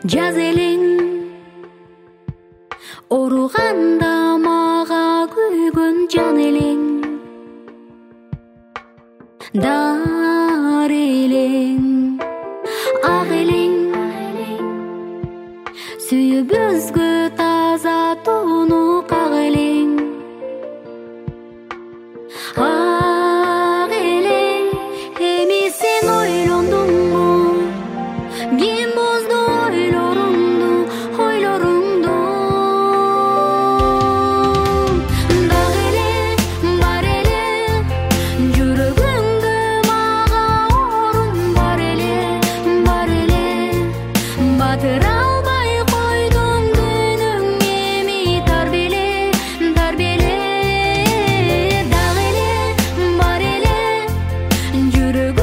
жаз элең ооруганда мага күйгөн жан элең дар элең ак элең сүйүбүзгө таза тууну как элең ак элең эми сен ойлондуңбу мен бозду ойлоруңду дагы эле бар эле жүрөгүңдө мага орун бар эле батыра албай койдуң күнүң эми тар беле дагы эле бар эле жүрөгүңдө